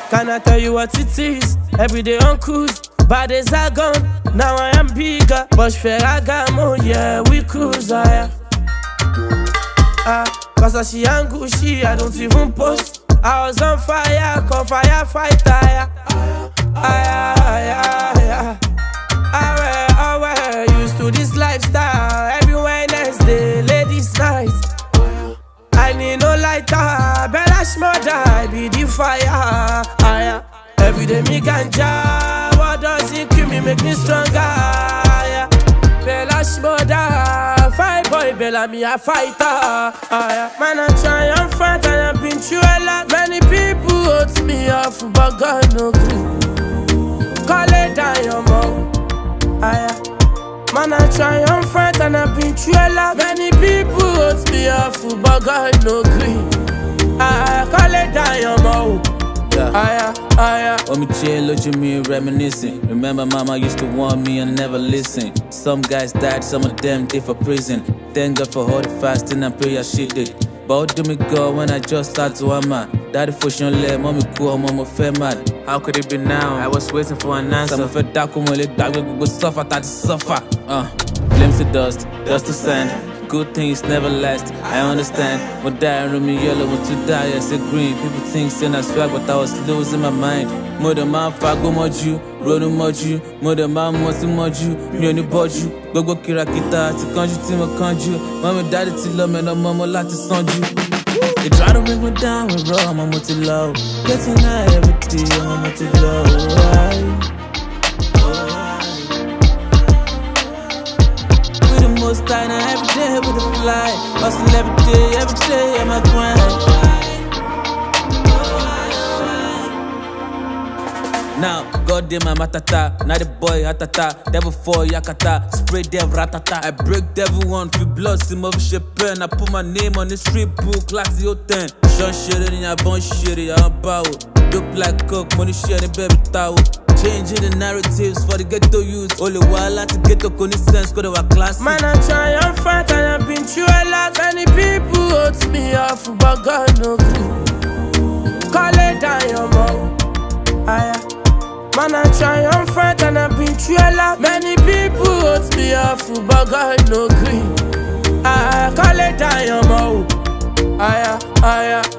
Can I tell you what it is? Every day on cruise, bad days are gone. Now I am bigger, but Ferragamo, yeah, we cruise, cause she and Gucci, I don't even post. I was on fire, call firefighter, I used to this lifestyle. Every Wednesday, ladies' night. I need no lighter, Bella Shmurda, I be the fire. Every day me ganja, what does it kill me, make me stronger. Bella Shmurda, fight boy, Bella me a fighter. Man, I try and fight and I've been through a lot. Many people hurt me off, but God no good. Call it down your mouth. Man, I try and fight and I've been through a lot. Many people hurt me off, but God no green. Call it down your mouth. When me chill, look at me reminiscing. Remember mama used to warn me and never listen. Some guys died, some of them did for prison. Thank God for all the fasting and prayer she did. But how do me go when I just start to hammer? Daddy fusion left, mommy cool, mama fed mad. How could it be now? I was waiting for an answer. Some fed dark, come on, let go suffer, that suffer. Flames to dust, dust to sand. Good things never last, I understand. But die room me yellow, want to die, I say green. People think saying I swag, but I was losing my mind. Mother man, fago moju, road moju. Mother man, mosi moju, me only boju. Gogo kirakita, ti kanju, ti mo kanju. Mommy, daddy, ti love me, no mama, lati sanju. They try to bring me down with raw, I'm to low. Getting high every day, I'm to low. Most time every day with a fly. Hustle every day, I'm a grind. Now, God damn my matata, now the boy hatata, devil for yakata, spray dev ratata. I break devil one, feel blood, sim of shit pen. I put my name on the street book, like the 10. Sean shit in your bone shit, I'm power. Dope like coke, money shit in baby towel. Changing the narratives for the ghetto youth. Only while I to get to sense, cause they were class. Man, I try and fight and I've been through a lot. Many people hurt me off, but God no good. Call it down your mouth. Man, I try and fight and I've been through a lot. Many people hurt me off, but God no green. Call it down your mouth.